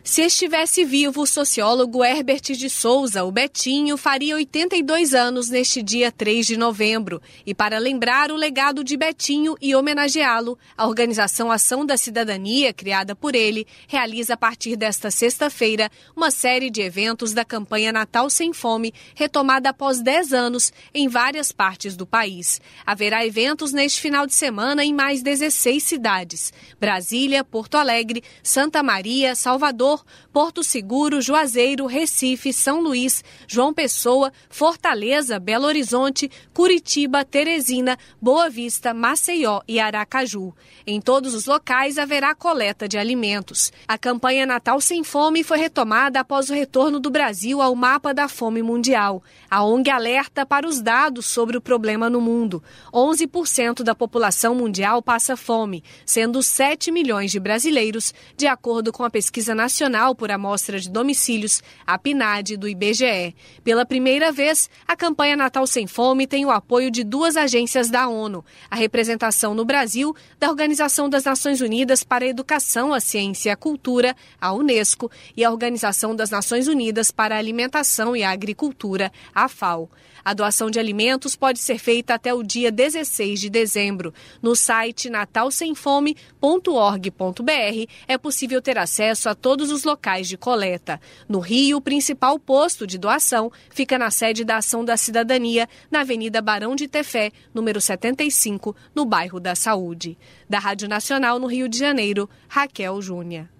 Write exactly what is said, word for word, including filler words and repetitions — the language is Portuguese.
Se estivesse vivo, o sociólogo Herbert de Souza, o Betinho, faria oitenta e dois anos neste dia três de novembro. E para lembrar o legado de Betinho e homenageá-lo, a organização Ação da Cidadania, criada por ele, realiza a partir desta sexta-feira uma série de eventos da campanha Natal Sem Fome, retomada após dez anos em várias partes do país. Haverá eventos neste final de semana em mais dezesseis cidades: Brasília, Porto Alegre, Santa Maria, Salvador, Porto Seguro, Juazeiro, Recife, São Luís, João Pessoa, Fortaleza, Belo Horizonte, Curitiba, Teresina, Boa Vista, Maceió e Aracaju. Em todos os locais haverá coleta de alimentos. A campanha Natal Sem Fome foi retomada após o retorno do Brasil ao mapa da fome mundial. A O N G alerta para os dados sobre o problema no mundo. onze por cento da população mundial passa fome, sendo sete milhões de brasileiros, de acordo com a Pesquisa Nacional por Amostra de Domicílios, a PNAD, do I B G E. Pela primeira vez, a campanha Natal Sem Fome tem o apoio de duas agências da ONU, a representação no Brasil da Organização das Nações Unidas para a Educação, a Ciência e a Cultura, a Unesco, e a Organização das Nações Unidas para a Alimentação e a Agricultura, a FAO. A doação de alimentos pode ser feita até o dia dezesseis de dezembro. No site natal sem fome ponto org ponto br é possível ter acesso a todos os locais de coleta. No Rio, o principal posto de doação fica na sede da Ação da Cidadania, na Avenida Barão de Tefé, número setenta e cinco, no bairro da Saúde. Da Rádio Nacional no Rio de Janeiro, Raquel Júnior.